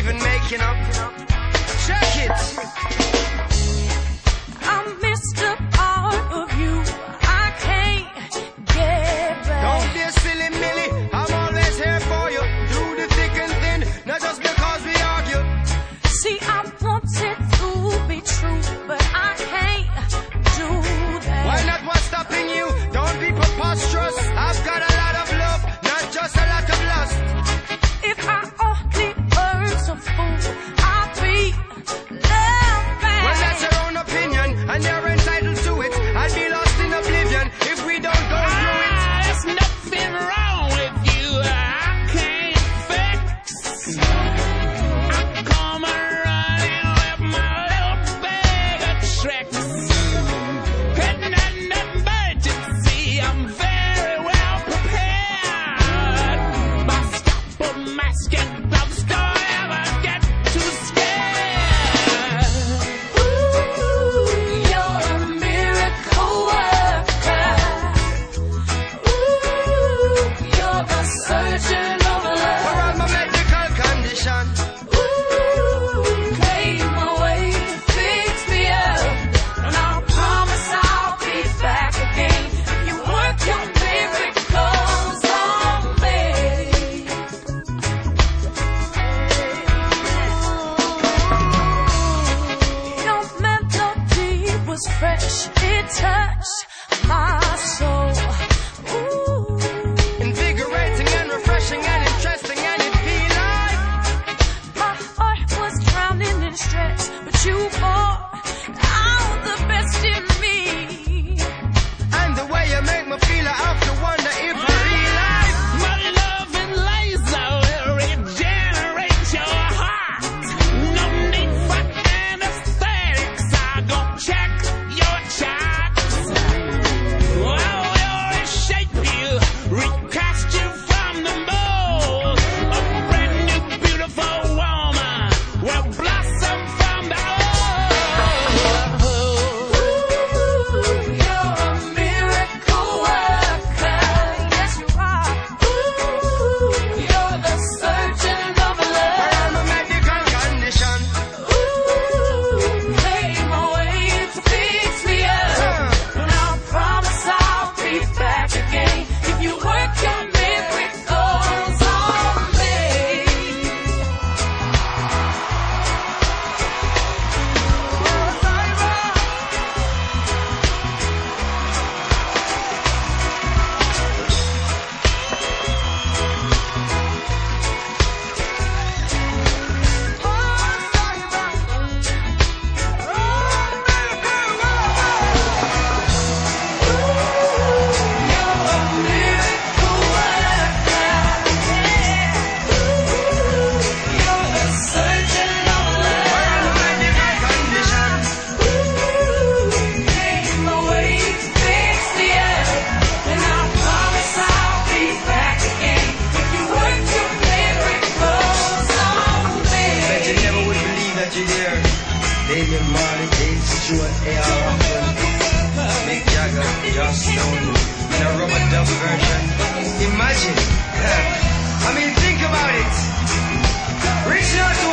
even making up. Check it. I missed a part of you. I can't get back. Don't be a silly Millie. I'm always here for you. Through the thick and thin, not just because we argue. See, I wanted to be true, but I can't do that. Why not? What's stopping you? Don't be preposterous. I've got a lot of love, not just a lot of lust. If I only were so fool, I'd be loved back. Well, that's your own opinion, and you're entitled to it. I'd be lost in oblivion if we don't go through it. There's nothing wrong with you. I can't fix. I come running with my little bag of tricks. Heading in an emergency, I'm very well prepared. My stopper, mask, and gloves don't ever get too scared. Ooh, you're a miracle worker. Ooh, you're the surgeon of For love. all my medical condition, Ooh, pave my way, fix me up, and I'll promise I'll be back again. You work your miracles on me. Your melody was fresh, it touched my soul. Ooh, invigorating and refreshing and interesting, and it feel like my heart was drowning in stress, but you brought out the best in me. and the way you make me feel, I have to wonder if I realize. My love and laser will regenerate your heart. No need for anesthetics. I gon' check your charts. I will reshape you, recast you from the mold. A brand new beautiful woman will blossom from the old. Ooh, you're a miracle worker. Yes, you are. Ooh, you're the surgeon of For love. all my medical condition, Ooh, pave my way to fix me up, and I'll promise I'll be back again if you work your miracles on me. bet you never would believe that you're there. Damian Marley, Dave Stewart, A.R. Rahman, Mick Jagger, Joss Stone, in a rubber dub version. Imagine. I mean, think about it. Reaching out to